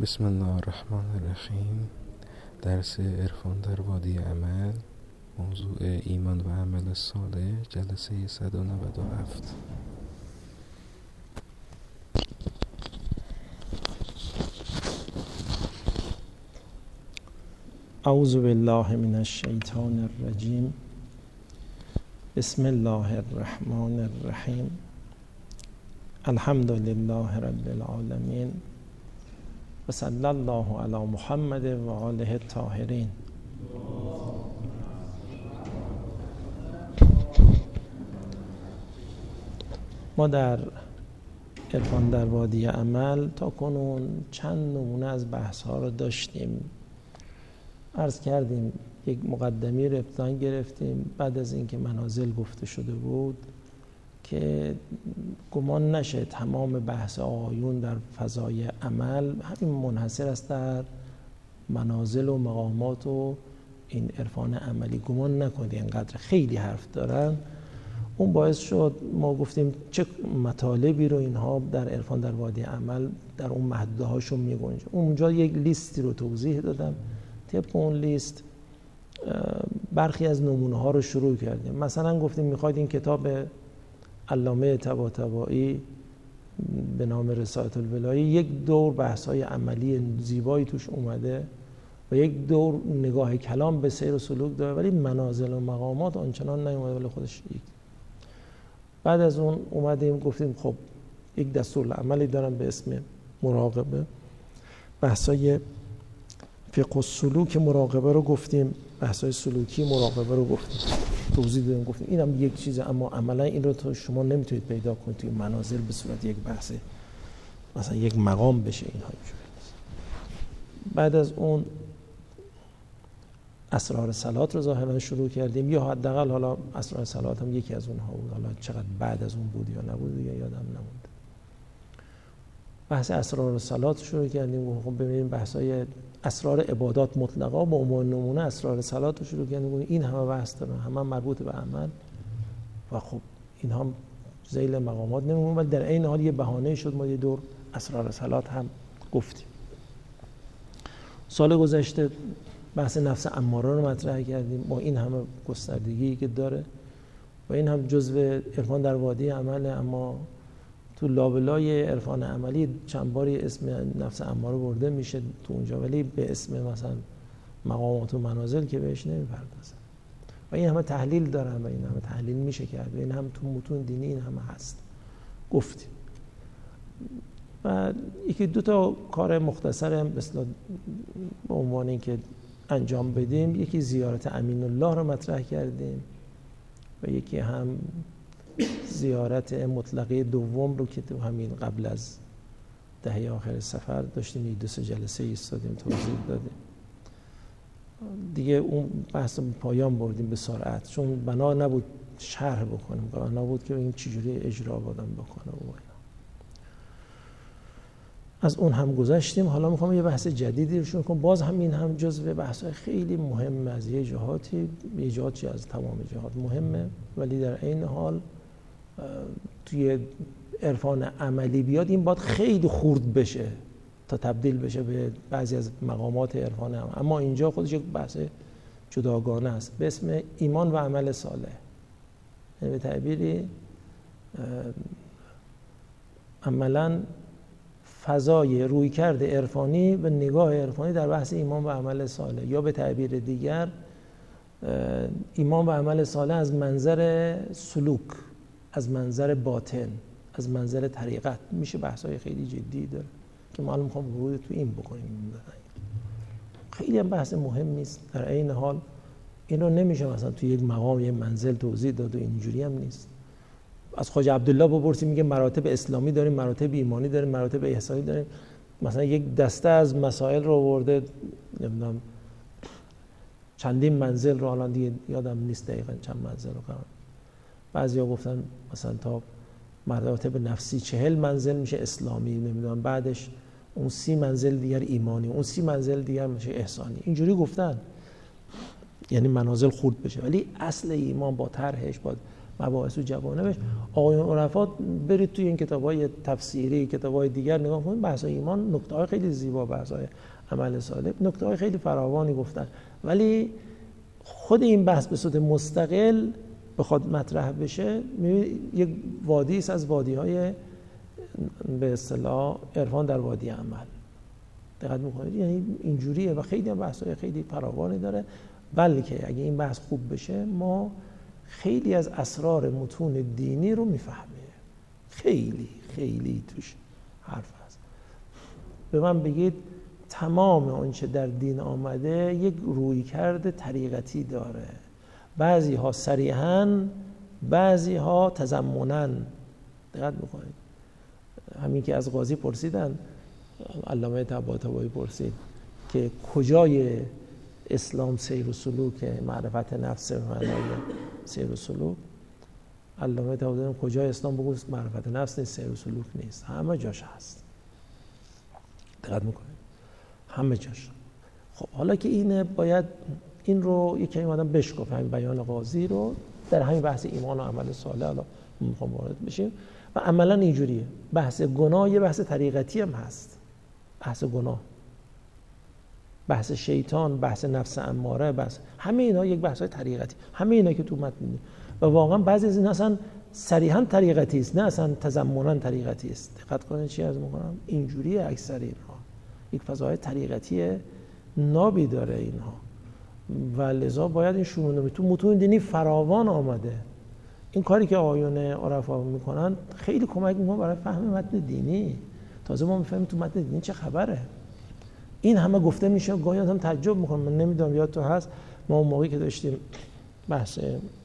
بسم الله الرحمن الرحیم. درس عرفان در وادی عمل، موضوع ایمان و عمل صالح، جلسه 197. اعوذ بالله من الشیطان الرجیم. بسم الله الرحمن الرحیم. الحمد لله رب العالمین و صلی الله علی محمد و آله الطاهرین. ما در عرفان در وادی عمل تا کنون چند نمونه از بحث ها رو داشتیم. عرض کردیم یک مقدمی رو ابتداً گرفتیم، بعد از اینکه منازل گفته شده بود که گمان نشه تمام بحث آقایون در فضای عمل همین منحصر است در منازل و مقامات و این عرفان عملی. گمان نکنید اینقدر خیلی حرف دارن. اون باعث شد ما گفتیم چه مطالبی رو اینها در عرفان در وادی عمل در اون محدوده هاشون میگنجه. اونجا یک لیستی رو توضیح دادم. طبق اون لیست برخی از نمونه ها رو شروع کردیم. مثلا گفتیم میخواید این کتاب علامه طباطبایی به نام رسالة الولایه یک دور بحث های عملی زیبایی توش اومده و یک دور نگاه کلام به سیر و سلوک داره، ولی منازل و مقامات آنچنان نیومده، ولی خودش یک. بعد از اون اومدیم گفتیم خب یک دستورالعملی دارم به اسم مراقبه. بحثای فقه و سلوک مراقبه رو گفتیم، بحثای سلوکی مراقبه رو گفتیم، توضیح دادیم، گفتیم اینم یک چیزه، اما عملا این رو تو شما نمیتونید پیدا کنید توی منازل به صورت یک بحث مثلا یک مقام بشه اینها. بعد از اون اسرار صلات رو ظاهرا شروع کردیم، یا حداقل حالا اسرار صلات هم یکی از اونها بود، حالا چقدر بعد از اون بود یا نبود دیگه یادم نمونده. بحث اسرار صلات شروع کردیم، خب ببینیم بحثای اسرار عبادات مطلقا با عنوان نمونه اسرار صلات رو شروع کردیم. این همه بحث دارن، همه مربوط به عمل و خب این هم ذیل مقامات نمیمونه، ولی در این حال یه بهانه شد ما یه دور اسرار صلات هم گفتیم. سال گذشته بحث نفس اماره رو مطرح کردیم با این همه گستردگی که داره و این هم جزء عرفان در وادی عمله، اما تو لابلای عرفان عملی چند باری اسم نفس اماره برده میشه تو اونجا، ولی به اسم مثلا مقامات و منازل که بهش نمیپردازن و این همه تحلیل دارن و این همه تحلیل میشه کرد و این هم تو متون دینی این همه هست گفتیم. و یکی دو تا کار مختصر مثلا به عنوان اینکه انجام بدیم، یکی زیارت امین الله رو مطرح کردیم و یکی هم زیارت مطلقه دوم رو که تو همین قبل از دهه آخر سفر داشتیم، یک دو سه جلسه ایستادیم توضیح دادیم دیگه. اون بحث پایان بردیم به سرعت، چون بنا نبود شرح بکنیم، بنا نبود که این چجوری اجرا بادم بکنه. از اون هم گذشتیم. حالا میخوام یه بحث جدیدی رو شروع کنم. باز همین هم جزو بحث‌های خیلی مهم از یه جهاتی، یه جهاتی از تمام جهات مهمه، ولی در این حال توی عرفان عملی بیاد این باید خیلی خرد بشه تا تبدیل بشه به بعضی از مقامات عرفان عمل. اما اینجا خودش یک بحث جداگانه است به اسم ایمان و عمل صالح. یعنی به تعبیری عملاً فضای رویکرد عرفانی و نگاه عرفانی در بحث ایمان و عمل صالح، یا به تعبیر دیگر ایمان و عمل صالح از منظر سلوک، از منظر باطن، از منظر طریقت میشه. بحث‌های خیلی جدی داره که ما الان می‌خوام ورود تو این بکنیم. خیلی هم بحث مهم نیست، در عین حال این رو نمیشه مثلا تو یک مقام یک منزل توضیح داد و اینجوری هم نیست. از خواجه عبدالله بپرسیم میگه مراتب اسلامی داریم، مراتب ایمانی داریم، مراتب احسانی داریم. مثلا یک دسته از مسائل رو آورده، نمیدونم چندین منزل رو، الان دیگه یادم نیست دقیقاً چند منزل رو قرار. بعضیا گفتن مثلا تا مراتب نفسی 40 منزل میشه اسلامی، نمیدونم بعدش اون 30 منزل دیگر ایمانی، اون 30 منزل دیگر میشه احسانی. اینجوری گفتن، یعنی منازل خورد بشه، ولی اصل ایمان با طرحش، با مباحث و جوانبش. آقایون عرفا برید توی این کتاب‌های تفسیری، کتاب‌های دیگر نگاه کنید، بحث‌های ایمان نکته‌های خیلی زیبا، بحث‌های عمل صالح نکته‌های خیلی فراوانی گفتن، ولی خود این بحث به صورت مستقل بخواد مطرح بشه یک وادی است از وادی‌های به اصطلاح عرفان در وادی عمل. دقت می‌کنید یعنی اینجوریه و خیلی هم بحث‌های خیلی فراوانی داره، بلکه اگه این بحث خوب بشه ما خیلی از اسرار متون دینی رو میفهمیم. خیلی خیلی توش حرف هست. به من بگید تمام آنچه در دین آمده یک رویکرد طریقتی داره، بعضی ها صریحاً، بعضی ها تضمناً. دقت میکنید همین که از قاضی پرسیدن، علامه طباطبایی پرسید که کجای اسلام سیر و سلوک، معرفت نفس به معنای سیر و سلوک، علامه طباطبایی کجای اسلام بگو معرفت نفس نیست، سیر و سلوک نیست، همه جاش هست. دقت میکنید همه جاش. خب حالا که اینه باید این رو یکی آدم بشکافه، همین بیان قاضی رو در همین بحث ایمان و عمل صالح حالا میخوام وارد بشیم. و عملا اینجوریه، بحث گناه یه بحث طریقتی هم هست، بحث گناه، بحث شیطان، بحث نفس اماره، بحث همه اینا یک بحث‌های طریقتی، همه اینا که تو متن و واقعا بعضی از این اصلا صریحاً طریقتی است، نه اصلا تضمناً طریقتی است. دقت کنید چی عرض می‌کنم، اینجوریه اکثر اینها، یک فضای طریقتی نابی داره اینها و لذا باید این شروع تو متون دینی فراوان آمده. این کاری که آقایون عرفا میکنن خیلی کمک میکنه برای فهم متن دینی. تازه ما میفهمیم تو متن دینی چه خبره. این همه گفته میشه، گاهی هم تعجب میکنم. من نمیدونم یاد تو هست، ما اون موقعی که داشتیم بحث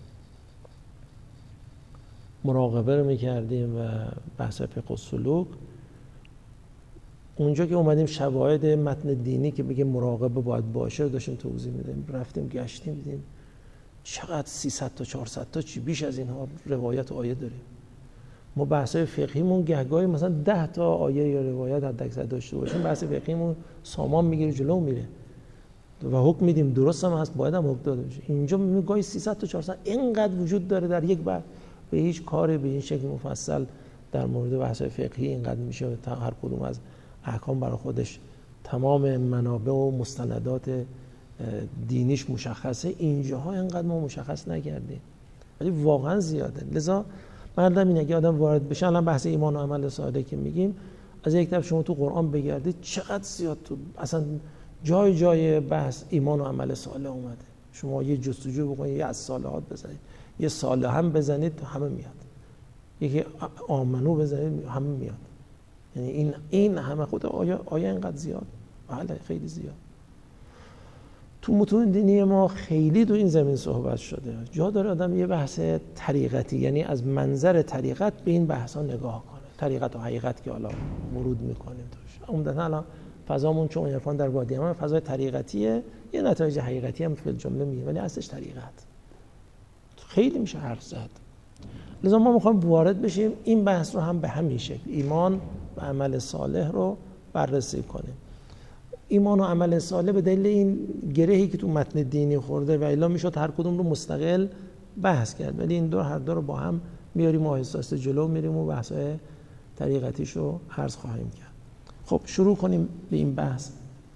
مراقبه رو میکردیم و بحث فقه و سلوک، اونجا که اومدیم شواهد متن دینی که بگه مراقبه باید باشه رو داشتیم توضیح میدیم، رفتیم گشتیم دیدیم چقدر 300 تا 400 تا چی بیش از اینها روایت و آیه داریم. ما بحث‌های فقهیمون گهگاهی مثلا 10 تا آیه یا روایت حداکثر داشته باشیم، بحث فقهیمون سامان میگیره جلو میره و حکم میدیم، درست هم هست، باید هم حکم داده بشه. اینجا میبینیم گاهی 300 تا 400 اینقدر وجود داره در یک بحث، به هیچ کاری به این شکل مفصل در مورد بحث‌های فقهی اینقدر میشه هر کدوم از احکام برای خودش تمام منابع و مستندات دینیش مشخصه، اینجاها اینقدر ما مشخص نکردیم ولی واقعا زیاده. لذا مردم این اگه آدم وارد بشه، الان بحث ایمان و عمل صالح که میگیم، از یک طرف شما تو قرآن بگردید چقدر زیاد تو اصلا جای جای بحث ایمان و عمل صالح اومده. شما یه جستجو بکنید، یه از صالحات بزنید، یه صالح هم بزنید همه میاد، یکی آمنو بزنید همه میاد. یعنی این همه خود آیا اینقدر زیاد؟ بله خیلی زیاد. تو متون دینی ما خیلی تو این زمین صحبت شده. جا داره آدم یه بحث طریقتی، یعنی از منظر طریقت به این بحثا نگاه کنه. طریقت و حقیقت که حالا ورود میکنیم توش. عمدتاً الان فضامون چون عرفان در وادی عمل فضای طریقتیه، یه نتایج حقیقتی هم فی الجمله میگه ولی اصلش طریقت. خیلی میشه حرف زد. لذا ما میخوایم وارد بشیم این بحث رو هم به همین شکل ایمان و عمل صالح رو بررسی کنیم. ایمان و عمل صالح به دلیل این گرهی که تو متن دینی خورده و الا میشد هر کدوم رو مستقل بحث کرد، ولی این هر دو رو با هم میاریم و آهسته جلو میریم و بحث‌های طریقتیش رو عرض خواهیم کرد. خب شروع کنیم به این بحث.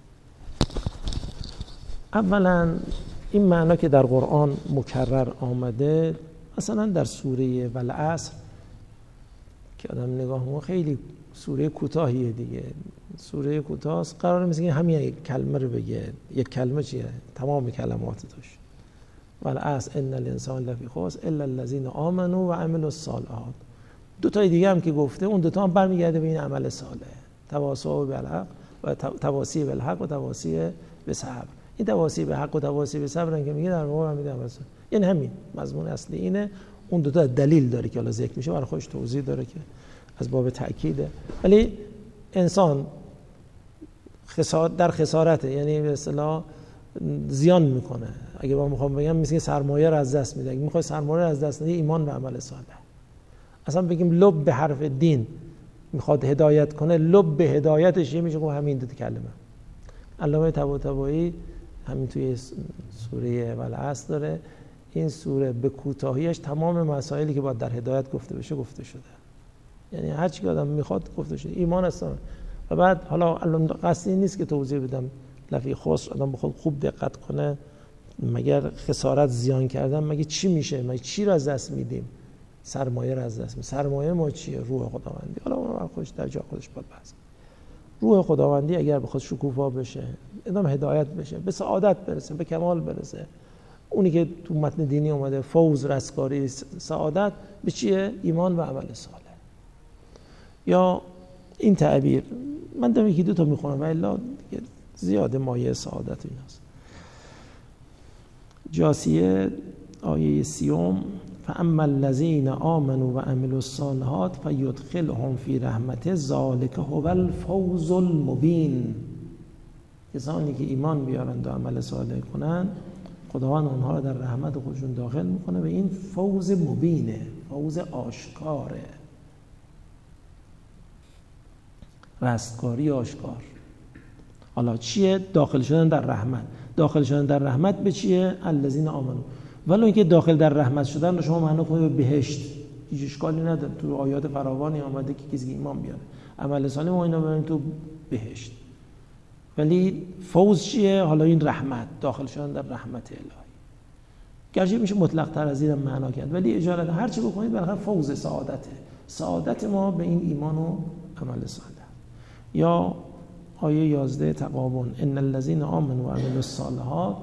اولا این معنا که در قرآن مکرر آمده، مثلا در سوره والعصر که آدم نگاه می‌کنه خیلی سوره کوتاهیه دیگه، سوره کوتاست، قراره مثل همین یک کلمه رو بگه. یک کلمه چیه؟ تمام کلمات توش. والعصر ان الانسان لفی خسر الا الذین آمنوا و عملوا الصالحات. دو تا دیگه هم که گفته، اون دو تا هم برمیگرده به این عمل صالح، تواصی بالحق و تواصی بالحق و تواصی بالصبر. این تواصی به حق و تواصی به صبر که میگه در واقع هم میگه مثلا یعنی همین مضمون اصلی اینه. اون دو تا دلیل داره که حالا ذکر میشه، برای خودش توضیح داره که از باب تأکیده. ولی انسان در خسارته، یعنی به اصطلاح زیان میکنه. اگه با میخوام بگم مثل سرمایه رو از دست میده. اگه میخوای سرمایه رو از دست ندی، ایمان و عمل صالح. اصلا بگیم لب به حرف دین میخواد هدایت کنه، لب به هدایتش میشه که همین دو کلمه. علامه طباطبایی همین توی سوره والعصر داره این سوره به کوتاهیش تمام مسائلی که باید در هدایت گفته بشه گفته شده. یعنی هر چی که آدم میخواد گفته شده. ایمان اسلام. و بعد حالا الان قصدی نیست که توضیح بدم لفی خسر آدم بخواد خوب دقت کنه، مگر خسارت زیان کردن مگه چی میشه؟ مگه چی رو از دست میدیم؟ سرمایه رو از دست میدیم. سرمایه ما چیه؟ روح خداوندی. حالا اون خودش در جا خودش باید بحث. روح خداوندی اگر بخواد شکوفا بشه، ادام هدایت بشه، به سعادت برسه، به کمال برسه، اونی که تو متن دینی اومده فوز، رستگاری، سعادت به چیه؟ ایمان و عمل صالح. یا این تعبیر من دارم یکی دو تا میخونم و الا زیاده مایه سعادت ایناست. جاثیه آیه 30 فاما الذین آمنوا و عملوا الصالحات فیدخلهم فی رحمته ذلک هو الفوز المبین. کسانی که ایمان بیارند و عمل صالح کنند خداوند اونها رو در رحمت خودشون داخل میکنه و این فوز مبینه، فوز آشکاره، رستگاری آشکار. حالا چیه؟ داخل شدن در رحمت. داخل شدن در رحمت به چیه؟ الذین آمنو. ولی اینکه داخل در رحمت شدن رو شما معنا کنید به بهشت، هیچ اشکالی نداره. تو آیات فراوانی آمده که کسی که ایمان بیاره عمل صالح ما اینا برن تو بهشت. ولی فوز چیه؟ حالا این رحمت، داخل شدن در رحمت الهی. گرچه میشه مطلق تر از این معنا کرد، ولی اجازه هر چی بکنید بالاخره فوز سعادته. سعادت ما به این ایمان و عمل صالح. یا آیه 11 تغابن ان الذين آمنوا وعملوا الصالحات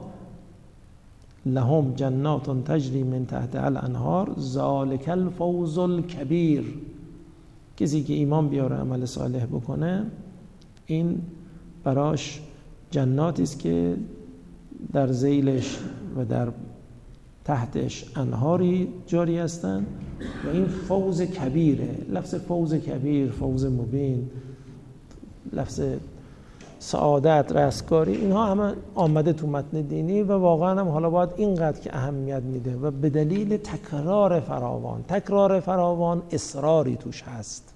لهم جنات تجری من تحتها الانهار ذلک الفوز الکبیر. کسی که ایمان بیاره عمل صالح بکنه این براش جناتی است که در ذیلش و در تحتش انهاری جاری هستند و این فوز کبیره. لفظ فوز کبیر، فوز مبین، لفظ سعادت، رستگاری، اینها همه آمده تو متن دینی و واقعا هم حالا باید اینقدر که اهمیت میده و به دلیل تکرار فراوان اصراری توش هست،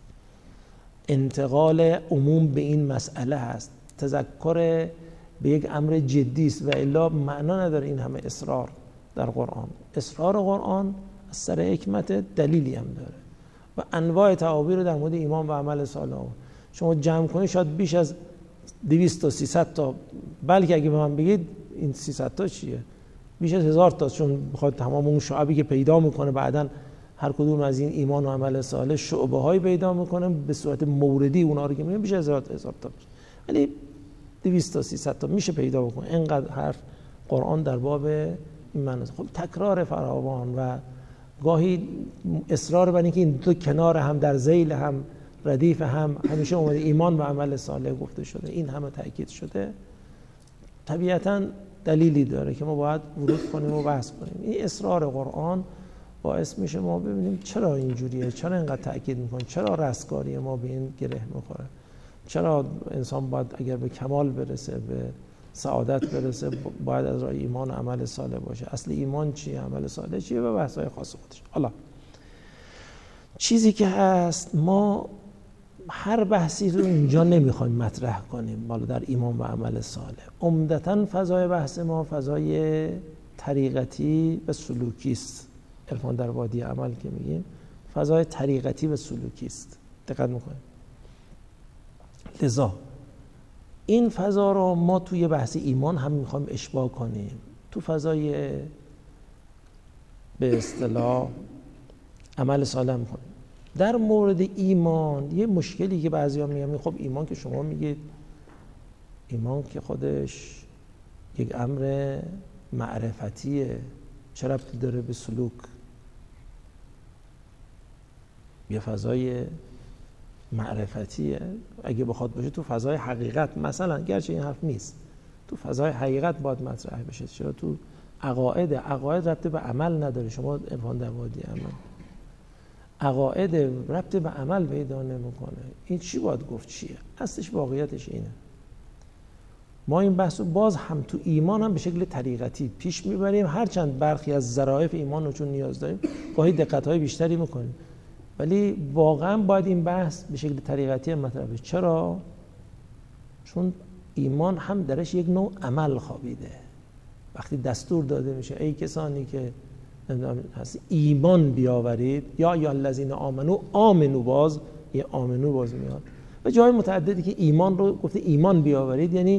انتقال عموم به این مسئله هست، تذکر به یک امر جدی است و الا معنا نداره این همه اصرار در قرآن. اصرار قرآن از سر حکمت دلیلی هم داره و انواع تعابیر در مورد ایمان و عمل صالح شما جمع کنید شاید بیش از 200 تا 300 تا، بلکه اگه به من بگید این 300 تا چیه بیش از 1000 تا، چون بخواد تمام اون شعبی که پیدا میکنه بعدن هر کدوم از این ایمان و عمل صالح شعبه های پیدا میکنه به صورت موردی اونا رو که میگن بیش از 1000 تا، ولی 200 تا 300 تا میشه پیدا بکنه. اینقدر حرف قرآن در باب این معنی. خب تکرار فراوان و گاهی اصرار بر اینکه این دو کنار هم در ذیل هم ردیف هم همیشه اومده ایمان و عمل صالح گفته شده، این همه تاکید شده، طبیعتاً دلیلی داره که ما باید ورود کنیم و بحث کنیم. این اصرار قرآن باعث میشه ما ببینیم چرا اینجوریه، چرا اینقدر تاکید میکنه، چرا رستگاری ما به این گره میخوره، چرا انسان باید اگر به کمال برسه، به سعادت برسه، باید از راه ایمان و عمل صالح باشه. اصل ایمان چیه، عمل صالح چیه و بحث‌های خاص خودش. حالا چیزی که هست، ما هر بحثی رو اینجا نمیخوایم مطرح کنیم حالا در ایمان و عمل صالح. عمدتاً فضای بحث ما فضای طریقتی و سلوکی است. عرفان در وادی عمل که میگیم فضای طریقتی و سلوکی است. دقت میکنیم. لذا این فضا رو ما توی بحث ایمان هم میخوایم اشباع کنیم، تو فضای به اصطلاح عمل صالح میکنیم. در مورد ایمان یه مشکلی که بعضیا میگن خب ایمان که شما میگید ایمان که خودش یک امر معرفتیه، چه ربطی داره به سلوک؟ یه فضای معرفتیه، اگه بخواد باشه تو فضای حقیقت مثلا، گرچه این حرف نیست، تو فضای حقیقت باید مطرح بشه. چرا تو عقاید ربطی به عمل نداره. شما عرفان در وادی عمل عقاید ربطی به عمل پیدا نمیکنه. این چی باید گفت چیه؟ اصلش واقعیتش اینه. ما این بحث رو باز هم تو ایمان هم به شکل طریقتی پیش میبریم، هرچند برخی از ظرافت ایمان رو چون نیاز داریم گاهی دقت‌های بیشتری میکنیم، ولی واقعا باید این بحث به شکل طریقتی مطرح بشه. چرا؟ چون ایمان هم درش یک نوع عمل خوابیده. وقتی دستور داده میشه ای کسانی که هست ایمان بیاورید، یا الذین آمنو باز یه آمنو باز میاد و جای متعددی که ایمان رو گفته ایمان بیاورید، یعنی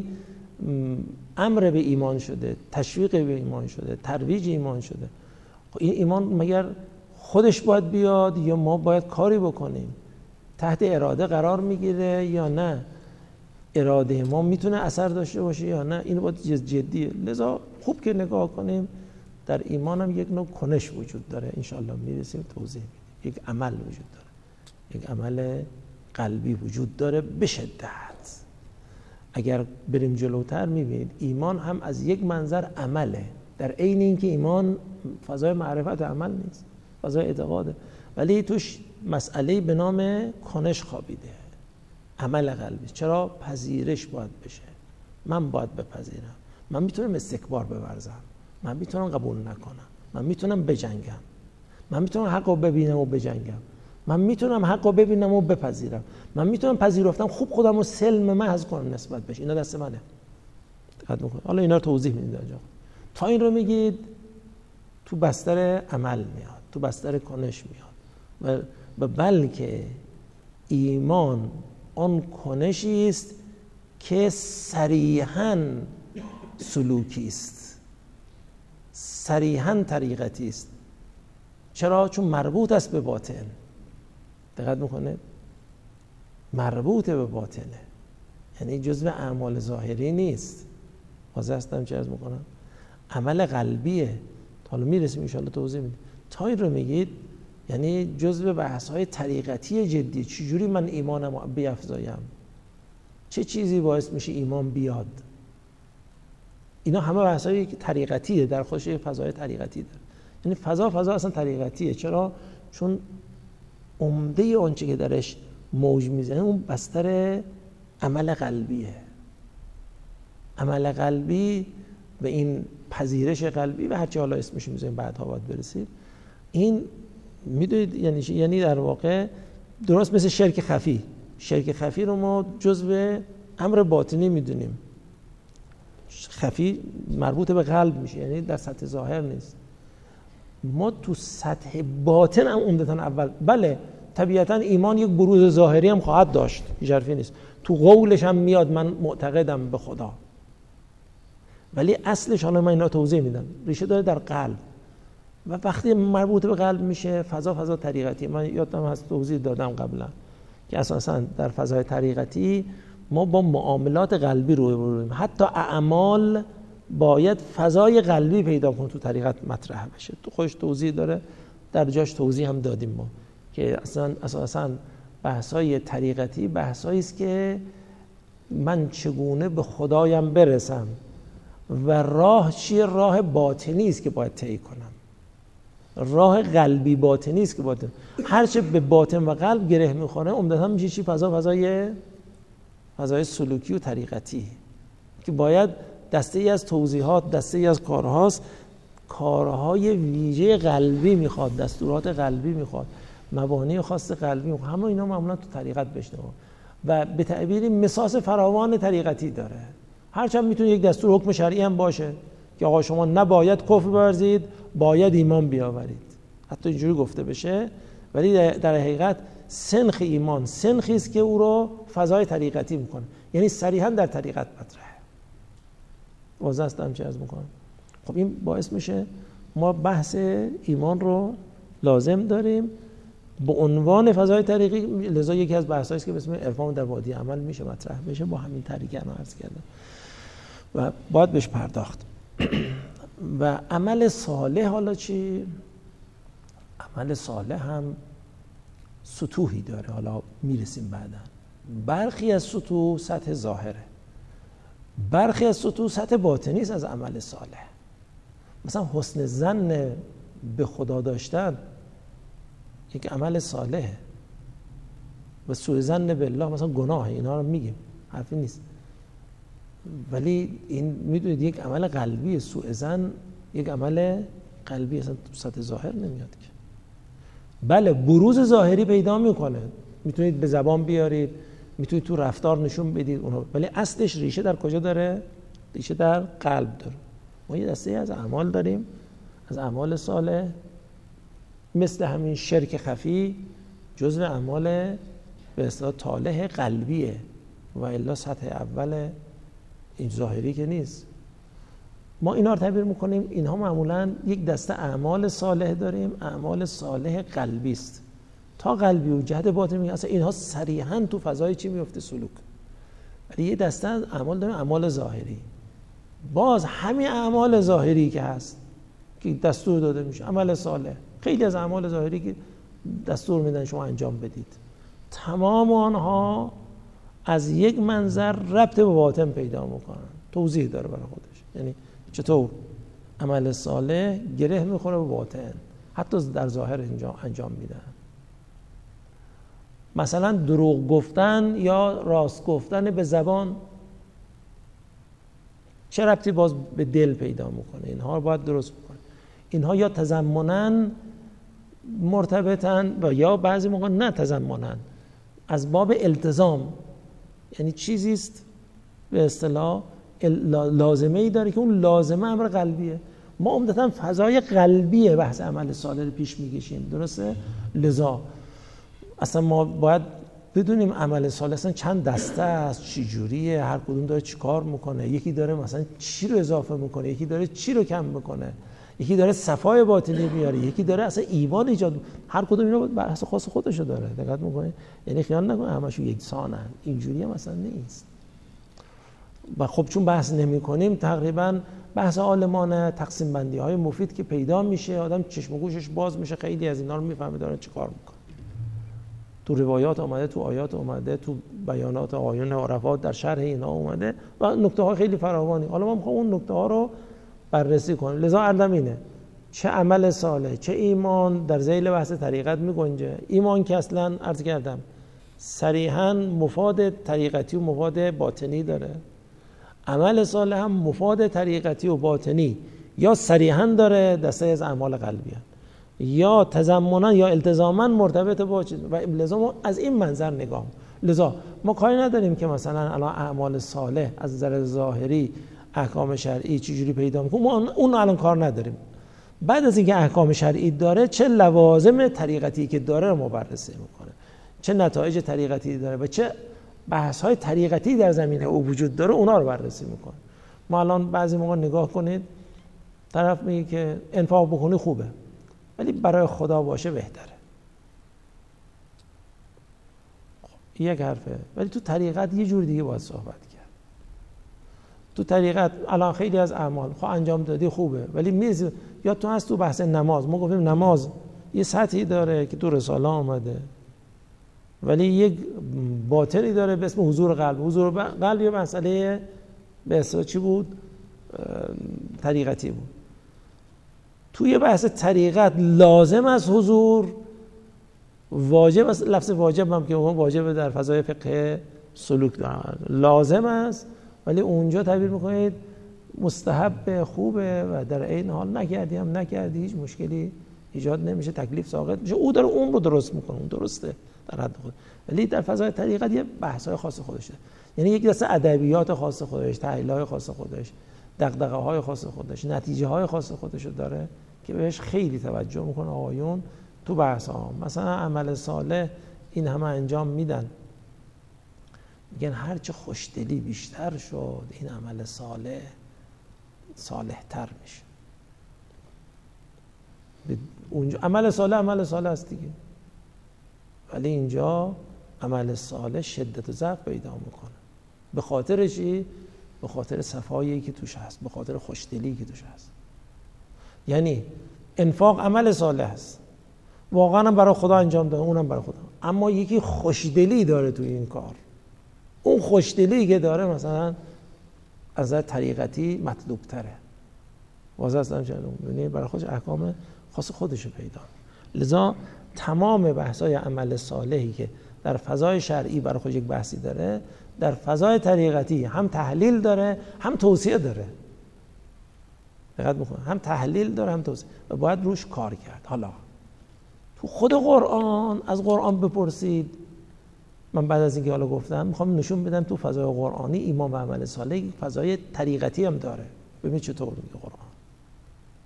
امر به ایمان شده، تشویق به ایمان شده، ترویج ایمان شده. این ایمان مگر خودش باید بیاد یا ما باید کاری بکنیم؟ تحت اراده قرار میگیره یا نه؟ اراده ما میتونه اثر داشته باشه یا نه؟ این باید جدیه. لذا خوب که نگاه کنیم در ایمان هم یک نوع کنش وجود داره، انشاءالله میرسیم توضیح میدیم. یک عمل وجود داره، یک عمل قلبی وجود داره به شدت. اگر بریم جلوتر میبینید ایمان هم از یک منظر عمله، در عین اینکه ایمان فضای معرفت عمل نیست، فضای اعتقاده، ولی توش مسئله به نام کنش خوابیده، عمل قلبی. چرا؟ پذیرش باید بشه، من باید بپذیرم، من میتونم استکبار بورزم، من میتونم قبول نکنم، من میتونم بجنگم، من میتونم حق رو ببینم و بجنگم، من میتونم حق رو ببینم و بپذیرم، من میتونم پذیرفتم خوب خودم رو سلم محض کنم نسبت بهش. اینا دست منه. دقت میکنید؟ حالا اینا رو توضیح میدید اینجا. تا این رو میگید تو بستر عمل میاد، تو بستر کنش میاد. و بلکه ایمان آن کنشی است که صریحاً سلوکی است، صریحاً طریقتی است. چرا؟ چون مربوط است به باطن. دقت میکنه؟ مربوط به باطنه، یعنی جزء اعمال ظاهری نیست. واضح هستم چه عرض میکنم؟ عمل قلبیه. حالا میرسیم ان شاءالله توضیح میدیم. تا این رو میگید یعنی جزء بحث‌های طریقتی جدی. چجوری من ایمانم رو بیفزایم؟ چه چیزی باعث میشه ایمان بیاد؟ اینا همه بحث‌های طریقتیه، در خودش فضای طریقتی داره. یعنی فضا اصلا طریقتیه. چرا؟ چون عمده آنچه که درش موج میزنه اون بستر عمل قلبیه. عمل قلبی و این پذیرش قلبی و هرچی حالا اسمش میذاریم بعدها باید برسیم. این میدونید یعنی در واقع درست مثل شرک خفی. شرک خفی رو ما جزء امر باطنی میدونیم. خفی مربوط به قلب میشه، یعنی در سطح ظاهر نیست. ما تو سطح باطن هم عمدتاً اول، بله طبیعتاً ایمان یک بروز ظاهری هم خواهد داشت، هیچ حرفی نیست. تو قولش هم میاد من معتقدم به خدا، ولی اصلش حالا من اینا توضیح میدم، ریشه داره در قلب. و وقتی مربوط به قلب میشه فضا طریقتی. من یادم هست توضیح دادم قبلا که اساساً در فضای طریقتی ما با معاملات قلبی روبرویم. حتی اعمال باید فضای قلبی پیدا کنه تو طریقت مطرح بشه. تو خودش توضیح داره، در جاش توضیح هم دادیم ما که اساساً بحثای طریقتی بحثایی است که من چگونه به خدایم برسم و راه چیه؟ راه باطنی است که باید طی کنم، راه قلبی باطنی است که باید. هرچه به باطن و قلب گره میخوره عمدتاً میشه چی؟ فضای سلوکی و طریقتی که باید دسته ای از توضیحات، دسته ای از کارهاست، کارهای ویژه قلبی میخواد، دستورات قلبی میخواد، مبانی خاص قلبی میخواد. همه اینا معمولا تو طریقت بشنوه و به تعبیری مساس فراوان طریقتی داره. هرچند میتونه یک دستور حکم شرعی هم باشه که آقا شما نباید کفر بورزید، باید ایمان بیاورید، حتی اینجوری گفته بشه، ولی در حقیقت سنخ ایمان سنخی است که او رو فضای طریقتی میکنه، یعنی صریحا در طریقت مطرحه. واضح است هم چه عرض میکنم؟ خب این باعث میشه ما بحث ایمان رو لازم داریم به عنوان فضای طریقی. لذا یکی از بحثایی است که به اسم عرفان در وادی عمل میشه مطرح بشه با همین طریقه انا عرض کردم و باید بهش پرداخت. و عمل صالح حالا چی؟ عمل صالح هم سطوحی داره، حالا میرسیم بعدا. برخی از سطوح سطح ظاهره، برخی از سطوح سطح باطنی است از عمل صالح. مثلا حسن ظن به خدا داشتن یک عمل صالحه و سوء ظن بالله مثلا گناهه. اینا رو میگیم، حرفی نیست، ولی این میدونید یک عمل قلبی. سوء ظن یک عمل قلبی، اصلا تو سطح ظاهر نمیاد که. بله بروز ظاهری پیدا میکنه، میتونید به زبان بیارید، میتونید تو رفتار نشون بدید اونها، ولی اصلش ریشه در کجا داره؟ ریشه در قلب داره. ما یه دسته از اعمال داریم، از اعمال صالح مثل همین شرک خفی جزء اعمال به اصطلاح طالح قلبیه و الا سطح اول این ظاهری که نیست. ما اینا رو تعبیر میکنیم اینها معمولا یک دسته اعمال صالح داریم، اعمال صالح قلبی است تا قلبی و جهت باطنی میگه اصلا اینها صریحا تو فضای چی میفته؟ سلوک. ولی یه دسته از اعمال داریم اعمال ظاهری، باز همین اعمال ظاهری که هست که دستور داده میشه عمل صالح، خیلی از اعمال ظاهری که دستور میدن شما انجام بدید، تمام آنها از یک منظر ربط به باطن پیدا میکنن. توضیح داره برای خودش، یعنی چطور عمل صالح گره میخوره به باطن حتی در ظاهر انجام میدن. مثلا دروغ گفتن یا راست گفتن به زبان چه ربطی باز به دل پیدا میکنه؟ اینها رو باید درست بکنه. اینها یا تضمناً مرتبطن و یا بعضی موقع نه تضمناً، از باب التزام، یعنی چیزی است به اصطلاح لازمه ای داره که اون لازمه امر قلبیه. ما عمدتاً فضای قلبیه بحث عمل صالح رو پیش میکشیم، درسته؟ لذا اصلا ما باید بدونیم عمل صالح اصلا چند دسته است، چی جوریه، هر کدوم داره چی کار میکنه. یکی داره مثلا چی رو اضافه میکنه، یکی داره چی رو کم میکنه، یکی داره صفای باطنی میاره، یکی داره اصلا ایمان ایجاد. هر کدوم اینا بر اساس خاص خودشو داره. دقت میکنه؟ یعنی خیال نکنه همشون یکسانن، اینجوری هم مثلا نیست. و خب چون بحث نمی‌کنیم تقریبا بحث عالمانه تقسیم بندی های مفید که پیدا میشه، آدم چشم و گوشش باز میشه، خیلی از اینا رو میفهمه دارن چی کار میکنه. تو روایات اومده، تو آیات اومده، تو بیانات آیون عرفات در شرح اینا اومده و نکته های خیلی فراوانی. حالا ما میخوام اون نکته ها رو بررسی کنیم. لذا عرضم اینه چه عمل صالح چه ایمان در ذیل بحث طریقت میگنجه. ایمان که اصلا عرض کردم صریحاً مفاد طریقتی و مفاد باطنی داره، عمل صالح هم مفاد طریقتی و باطنی یا صریحاً داره، دسته از اعمال قلبی هست، یا تضمنا یا التزاما مرتبط با چیز و لذا ما از این منظر نگاه. لذا ما کاری نداریم که مثلا الان اعمال صالح از نظر ظاهری احکام شرعی چجوری پیدا میکنه، ما اون الان کار نداریم. بعد از اینکه احکام شرعی داره چه لوازم طریقتی که داره رو ما بررسی میکنه، چه نتایج طریقتی داره و چه بحث‌های طریقتی در زمینه او وجود داره، اونا رو بررسی میکنه. ما الان بعضی موقع نگاه کنید طرف میگه که انفاق بکنی خوبه ولی برای خدا باشه بهتره. یک حرفه، ولی تو طریقت یه جور دیگه باید صحبت کرد. تو طریقت الان خیلی از اعمال خب انجام دادی خوبه، ولی یا تو هست تو بحث نماز ما گفتیم نماز یه سطحی داره که تو رساله آمده ولی یک باطنی داره به اسم حضور قلب. حضور قلب یه مسئله به اصطلاح چی بود؟ طریقتی بود. توی بحث طریقت لازم از حضور، واجب است. لفظ واجب هم که واجب در فضای فقه سلوک دارن لازم است، ولی اونجا تعبیر میکنید مستحب خوبه و در این حال نکردی هم نکردی هیچ مشکلی ایجاد نمیشه، تکلیف ساقط میشه. او داره اون رو درست میکنه، اون درسته در حد خود، ولی در فضای طریقت یه بحث‌های خاص خودشه، یعنی یک دسته ادبیات خاص خودش، تحلیل‌های خاص خودش، دغدغه‌های خاص خودش، نتیجه‌های خاص خودش داره که بهش خیلی توجه میکنه آقایون تو بحث‌ها. مثلا عمل صالح این همه انجام میدن، میگن هرچه خوشدلی بیشتر شد این عمل صالح‌تر میشه. اونجا عمل صالح است دیگه، ولی اینجا عمل صالح شدت و ضعف پیدا میکنه. به خاطر چی؟ به خاطر صفایی که توش هست، به خاطر خوشدلی که توش هست. یعنی انفاق عمل صالح است، واقعا برای خدا انجام داده، اونم برای خدا، اما یکی خوشدلی داره تو این کار. اون خوشدلی که داره مثلا از نظر طریقتی مطلوب تره، واضح است یعنی برای خودش احکام خاص خودشو پیدا. لذا تمام بحث‌های عمل صالحی که در فضای شرعی برای خودش یک بحثی داره، در فضای طریقتی هم تحلیل داره هم توصیه داره. دقت بکنید، هم تحلیل داره هم توصیه و باید روش کار کرد. حالا تو خود قرآن از قرآن بپرسید. من بعد از اینکه حالا گفتم میخوام نشون بدم تو فضای قرآنی ایمان و عمل صالح فضای طریقتی هم داره. ببین چطور میگه قرآن.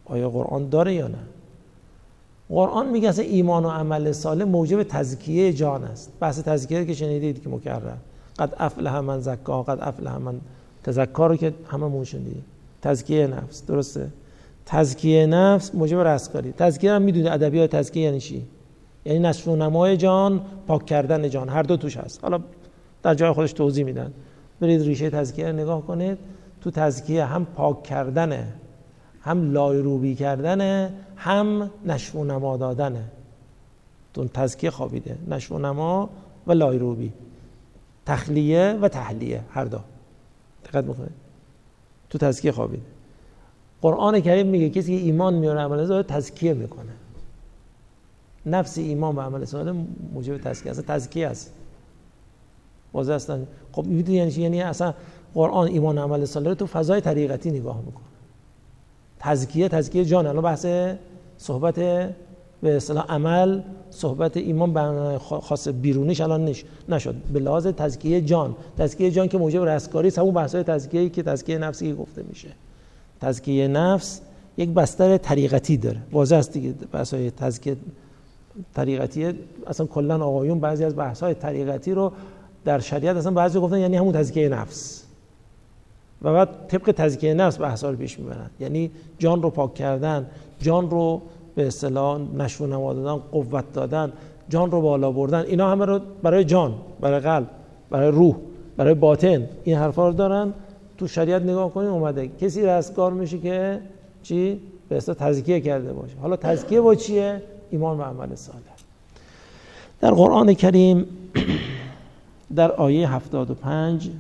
آیا قرآن داره یا نه؟ قرآن میگه اصلا ایمان و عمل صالح موجب تزکیه جان است. بحث تزکیه که شنیدید که مکرر، قد افلح من زکا، قد افلح من تزکا رو که هممون شنیدید. تزکیه نفس، درسته؟ تزکیه نفس موجب رستگاری. تزکیه هم میدونید ادبیات تزکیه یعنی چی؟ یعنی نشو و نمای جان، پاک کردن جان، هر دو توش هست. حالا در جای خودش توضیح میدن. برید ریشه تزکیه رو نگاه کنید. تو تزکیه هم پاک کردنه، هم لایروبی کردنه، هم نشو و نما دادنه. تو تزکیه خوابیده، نشو و نما و لایروبی، تخلیه و تحلیه، هر دو. دقت بکنید تو تزکیه خوابیده. قرآن کریم میگه کسی که ایمان میاره عمل صالح تزکیه میکنه. نفس ایمان و عمل صالح موجب تزکیه است. تزکیه است. واضح است. خب میدونی یعنی اصلا قرآن ایمان و عمل صالح رو تو فضای طریقتی نگاه میکنه. تزکیه جان. الان بحث صحبت به اصطلاح عمل، صحبت ایمان به خاص بیرونیش الان نشد. به لحاظ تزکیه جان که موجب رستگاری است. همون بحث‌های تزکیه‌ای که تزکیه نفسی گفته میشه. تزکیه نفس یک بستر طریقتی داره. واضح است دیگه. بحث‌های تزکیه طریقتی اصلا کلا آقایون بعضی از بحث‌های طریقتی رو در شریعت اصلا بعضی گفتن یعنی همون تزکیه نفس، و بعد طبق تزکیه نفس بحث‌ها رو پیش میبرن. یعنی جان رو پاک کردن، جان رو به اصطلاح نشو و نما دادن، قوت دادن، جان رو بالا بردن. اینا همه رو برای جان، برای قلب، برای روح، برای باطن این حرفا رو دارن. تو شریعت نگاه کنیم اومده کسی رستگار میشه که چی؟ به اصطلاح تزکیه کرده باشه. حالا تزکیه با چیه؟ ایمان و عمل صالح. در قرآن کریم در آیه 75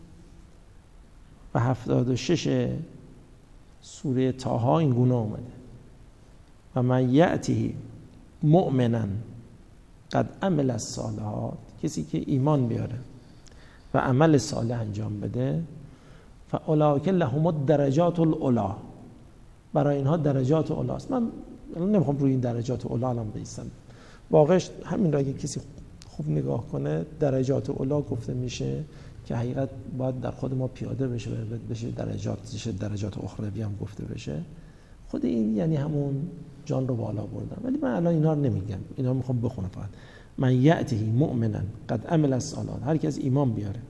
و 76 سوره طه این گونه اومده: و من یأتی مؤمنا قد عمل الصالحات، کسی که ایمان بیاره و عمل صالح انجام بده، فاولئک لهم الدرجات العلی، برای اینها درجات اعلی است. من نمیخوام روی این درجات اعلی الان بایستم. واقعش همین را اگه کسی خوب نگاه کنه، درجات اعلی گفته میشه که حقیقت باید در خود ما پیاده بشه درجات اخروی هم گفته بشه. خود این یعنی همون جان رو بالا بردن. ولی من الان اینا رو نمیگم، اینا رو میخوام بخونم فقط. من یأتی مؤمنا قد عمل الصالحات، هر کس ایمان بیاره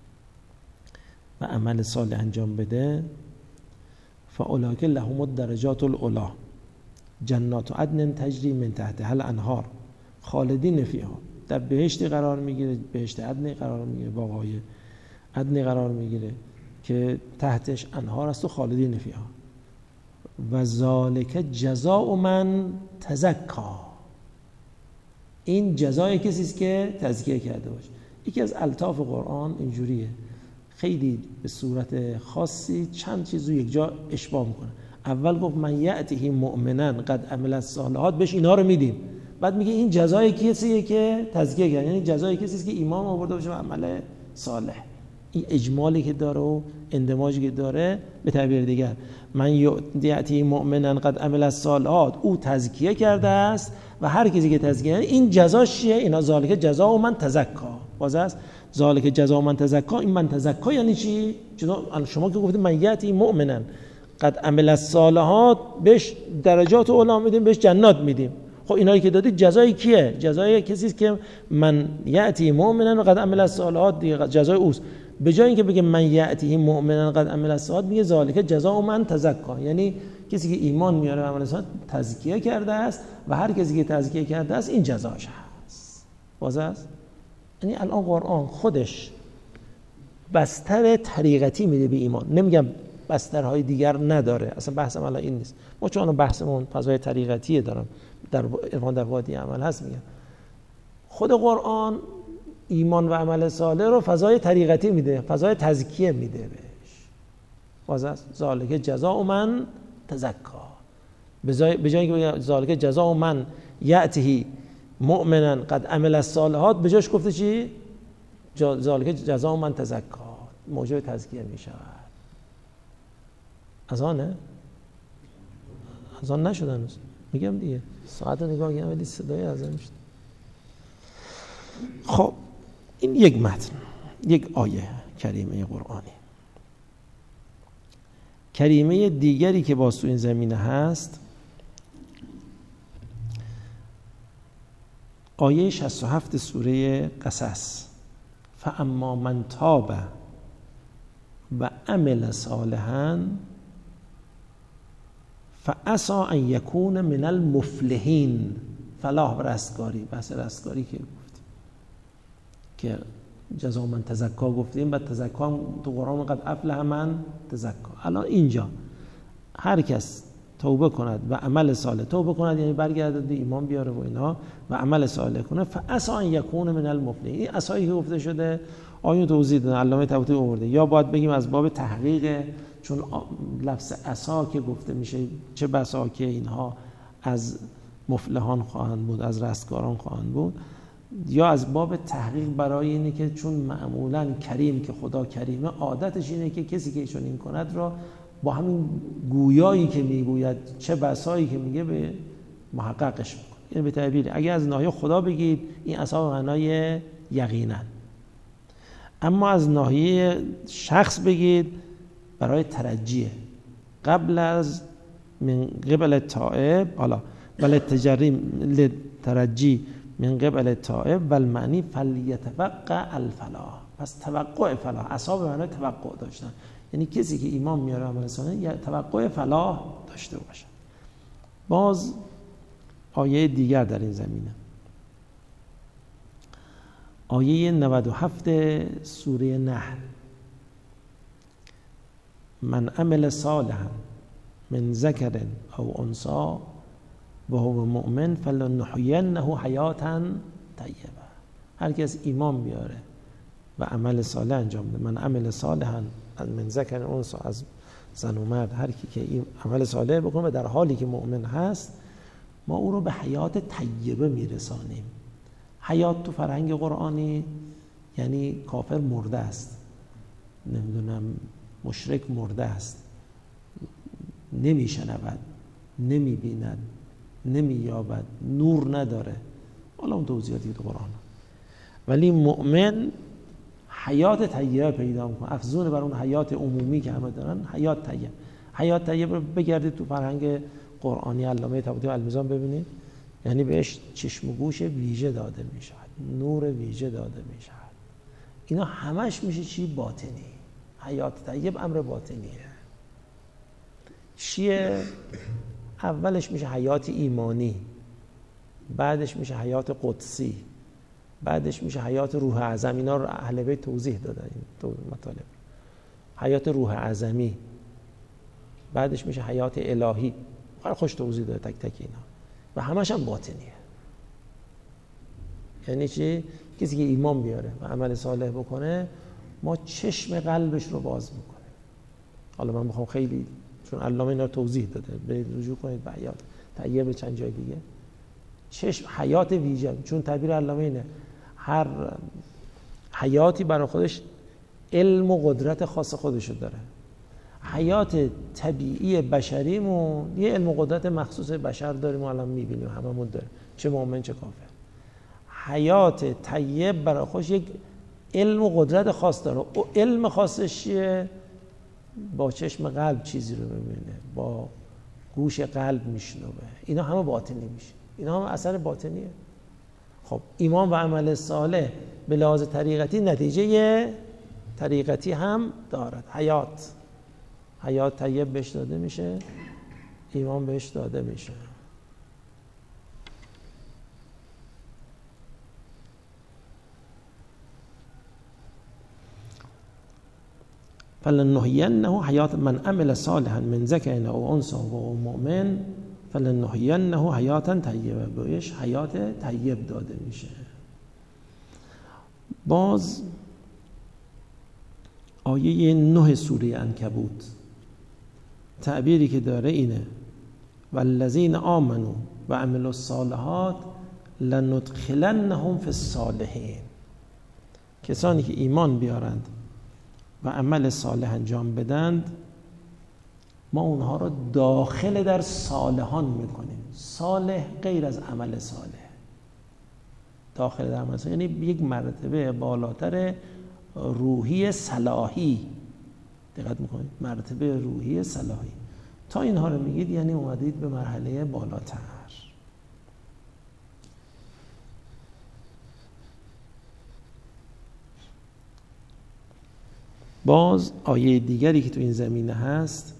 و عمل صالح انجام بده، فاولئک لهم الدرجات العلی جنات عدن تجری من تحتها الانهار خالدین فیها، در بهشتی قرار میگیره، بهشت عدن قرار میگیره، باغهای عدن قرار میگیره که تحتش انهار است و خالدین فیها. و ذالک جزاء من تزکا، این جزای کسی است که تزکیه کرده باشه. یکی از الطاف قرآن اینجوریه، خیلی به صورت خاصی چند چیز رو یک جا اشباع میکنه. اول گفت من یأتی مؤمنا قد عمل الصالحات، بهش اینا رو میدیم. بعد میگه این جزای کسیه که تزکیه کرده، یعنی جزای کسی است که ایمان آورده باشه و عمل صالح. این اجمالی که داره و اندماجی که داره، به تعبیر دیگر من یأتی مؤمنا قد عمل الصالحات، او تزکیه کرده است و هر کسی که تزکیه کرده این جزاش چیه؟ اینا ذالک جزاء من تزکا. واضح است؟ ذالک جزاء من تزکا، این من تزکا یعنی چی؟ شما که گفتید من یأتی مؤمنا قد عمل الصالحات، بهش درجات اعلی میدیم، بهش جنات میدیم. خب اینایی که دادید جزای کیه؟ جزای کسی است که من یأتی مؤمنا قد عمل الصالحات، دیگه جزای اوست. به جای اینکه بگه من یأتی مؤمنا قد عمل الصالحات، میگه ذالک جزاء من تزکا، یعنی کسی که ایمان میاره و عمل صالح تزکیه کرده است و هر کسی که تزکیه کرده است این جزاش هست. واضح است؟ یعنی الان قرآن خودش بستر طریقتی میده به ایمان. نمیگم بسترهای دیگر نداره، اصلا بحثم الان این نیست. ما چون بحثمون فضای طریقتیه دارم در عرفان در وادی عمل هست، میگم خود قرآن ایمان و عمل صالح رو فضای طریقتی میده، فضای تزکیه میده بهش. واضح است؟ ذالک جزاء من تزکا، به جای اینکه ذالک جزاء من یأتی مؤمنا قد عمل الصالحات، به جاش گفته چی؟ ذالک جزاء من تزکا، موجب تزکیه میشود. اذانه؟ اذان نشد هنوز. میگم دیگه ساعت نگاه کنم ولی صدای اذان میشه. خب این یک متن، یک آیه کریمه قرآنی. کریمه دیگری که باز تو این زمینه هست آیه 67 سوره قصص، فاما من تاب و عمل صالحا فعسى ان یکون من المفلحین. فلاح و رستگاری، بحث رستگاری که گفتیم که جزا من تزکا گفتیم، بعد تزکا تو قرآن قد افلح من تزکا. الان اینجا هر کس توبه کند و عمل صالح، توبه کند یعنی برگرده ایمان بیاره و اینا و عمل صالح کنه، فعسى ان یکون من المفلحین. این عصایی که گفته شده آیون توضیح دادن، علامه طباطبایی آورده، یا باید بگیم از باب تحقیق، چون لفظ عصا که گفته میشه چه بسا که اینها از مفلحان خواهند بود، از رستگاران خواهند بود، یا از باب تحقیق برای اینه که چون معمولا کریم که خدا کریمه عادتش اینه که کسی که چنین کند را با همین گویایی که میگوید چه بسایی که میگه به محققش میکنه. یعنی به تعبیر اگه از ناحیه خدا بگید این عصا به معنای یقینا، اما از ناحیه شخص بگید برای ترجیه، قبل از من قبل التائب، حالا ولی ترجی من قبل التائب و المعنی فلیتوقع الفلاح. پس توقع فلاح، عصا به معنای توقع داشتن، یعنی کسی که ایمان میاره عمل صالح توقع فلاح داشته باشه. باز آیه دیگر در این زمینه، آیه 97 سوره نحل، من عمل صالحا من ذکر او انثی و هو مؤمن فلنحینه حیاتا طیبه. هر کس ایمان بیاره و عمل صالح انجام بده، من عمل صالحا من ذکر او انثی، از زن و مرد هر کی که این عمل صالح بکنه در حالی که مؤمن هست، ما او رو به حیات طیبه میرسانیم. حیات تو فرهنگ قرآنی یعنی کافر مرده است، نمیدونم مشرک مرده است، نمیشنود، نمیبیند، نمییابد، نور نداره، حالا اون توضیحاتی تو قرآن، ولی مؤمن حیات طیبه پیدا میکنه، افزون بر اون حیات عمومی که همه دارن. حیات طیبه، حیات طیبه رو بگردید تو فرهنگ قرآنی علامه طباطبایی و المیزان ببینید، یعنی بهش چشم و گوش ویژه داده میشه، نور ویژه داده میشه. اینا همش میشه چی؟ باطنی. حیات طیب امر باطنیه. چیه؟ اولش میشه حیات ایمانی، بعدش میشه حیات قدسی، بعدش میشه حیات روح اعظم. اینا رو اهل بیت توضیح دادن این تو مطالب. حیات روح اعظمی، بعدش میشه حیات الهی، خوش توضیح داده تک تک اینا، و همش هم باطنیه. یعنی چی؟ کسی که ایمان بیاره و عمل صالح بکنه، ما چشم قلبش رو باز میکنه. حالا من میخوام خیلی، چون علامه اینا رو توضیح داده، برید رجوع کنید به حیات طیب چند جای دیگه. چشم حیات ویژه، چون تعبیر علامه اینه هر حیاتی برای خودش علم و قدرت خاص خودشو داره. حیات طبیعی بشریمون یه علم و قدرت مخصوص بشر داریم و الان میبینیم هممون داره، چه مؤمن چه کافر. حیات طیب برای خودش یک علم و قدرت خاص داره. و علم خاصش چیه؟ با چشم قلب چیزی رو ببینه، با گوش قلب میشنوه. اینا همه باطنی میشه، اینا همه اثر باطنیه. خب ایمان و عمل صالح به لحاظ طریقتی نتیجه طریقتی هم دارد. حیات طیب بهش داده میشه، ایمان بهش داده میشه. فلنحینه حیات من عمل صالحا من ذکر او انثی و هو مؤمن فلنحینه حیاتا طیبه. بهش حیات طیب داده میشه. باز آیه 9 سوره عنکبوت تعبیری که داره اینه والذین آمنوا و عملوا الصالحات لندخلنهم فی الصالحین. کسانی که ایمان بیارند و عمل صالح انجام بدند، ما اونها رو داخل در صالحان میکنیم. صالح غیر از عمل صالح، داخل در عمل صالح یعنی یک مرتبه بالاتر روحی صلاحی، دقت میکنید، مرتبه روحی صلاحی. تا اینها رو میگید یعنی اومدید به مرحله بالاتر. باز آیه دیگری که تو این زمینه هست،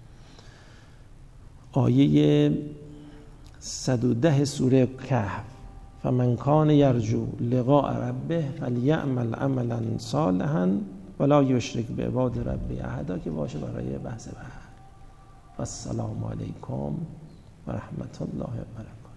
آیه 110 سوره کهف، فمن کان یرجو لقاء ربه فلیعمل عملا صالحا ولا یشرک بعباد ربه احدا، که باشه برای بحث بعد. و السلام علیکم و رحمت الله و برکاته.